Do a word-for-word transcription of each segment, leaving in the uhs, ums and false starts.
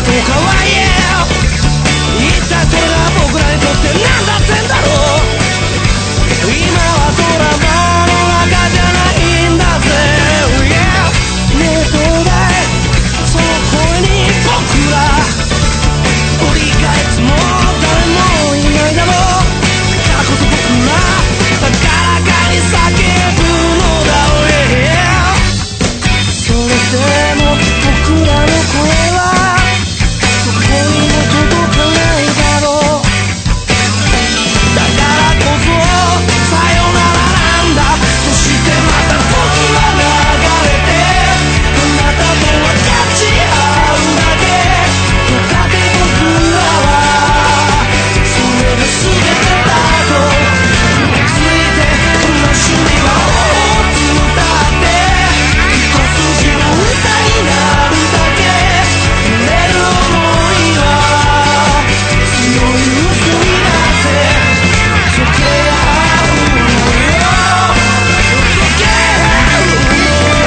どうかは言えよ。一体それが僕らにとって何だってんだろう。今はドラマの中じゃないんだぜ、yeah、 ねえどうだいその声に僕ら振り返っても誰もいないだろう。だからこそ僕ら高らかに叫ぶのだ、yeah、 それでも僕らの声はどこにも届かないだろう。だからこそさよならなんだ。そしてまた時は流れてあなたと分かち合うだけ。やがて僕らはそれが全てだと気づいて、悲しみは大きく歌って一筋の歌になるだけ。揺れる想いは強い嘘になって溶け合うのよ、溶け合うの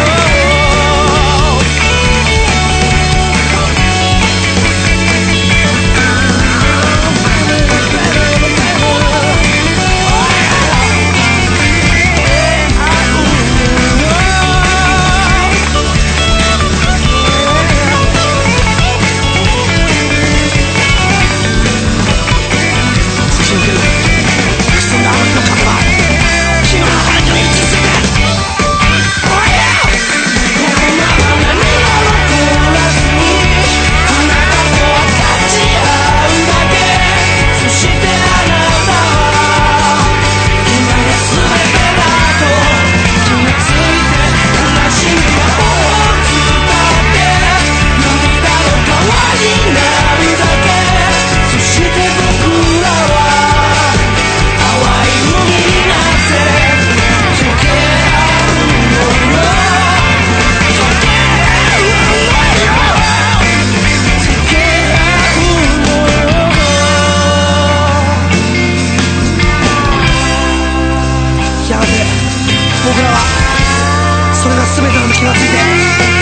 よ。突き抜ける潜んだあの日の風は君の肌に打ちつけて、おいやこのまま何も残らずにあなたと分かち合うだけ。そしてあなたは今が全てだと気がついて、悲しみは大きく歌って涙の川になるだけ。そして僕らは淡い海になって溶け合うのよ、溶け合うのよ、溶け合うのよ。やがて僕らはそれが全てだと気がついて